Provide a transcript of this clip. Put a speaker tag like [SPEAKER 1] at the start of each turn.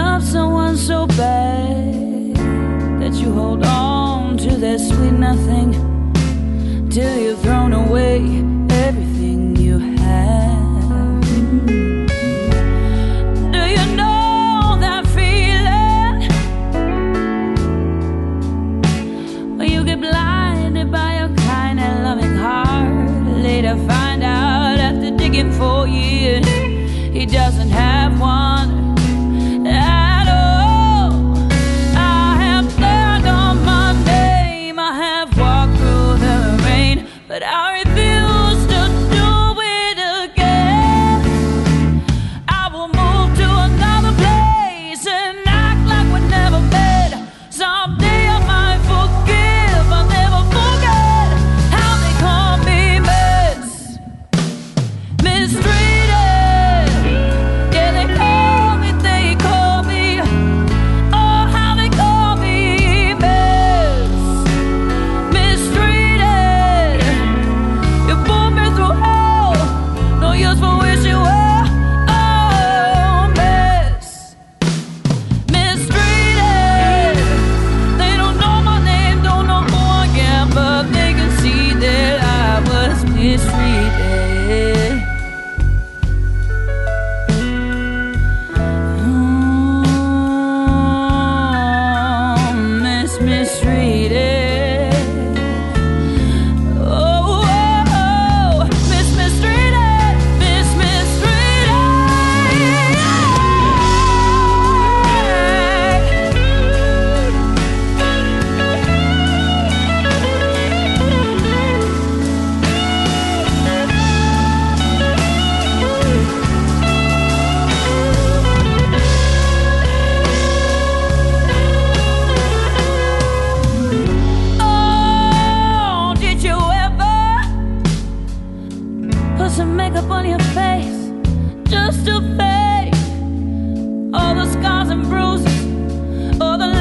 [SPEAKER 1] love someone so bad that you hold on to that sweet nothing till you've thrown away everything you have. Do you know that feeling when you get blinded by your kind and loving heart? Later find out after digging for years he doesn't have one at all. I have learned on my name, I have walked through the rain, but I refuse to do it again. I will move to another place and act like we never met. Someday I might forgive, I'll never forget how they call me mistreated. Yeah, they call me, oh, how they call me mistreated. You put me through hell, no use for wishing well. Oh, mistreated. They don't know my name, don't know who I am, but they can see that I was mistreated. Mistreated. Oh, mistreated, some makeup on your face just to fake all the scars and bruises, all the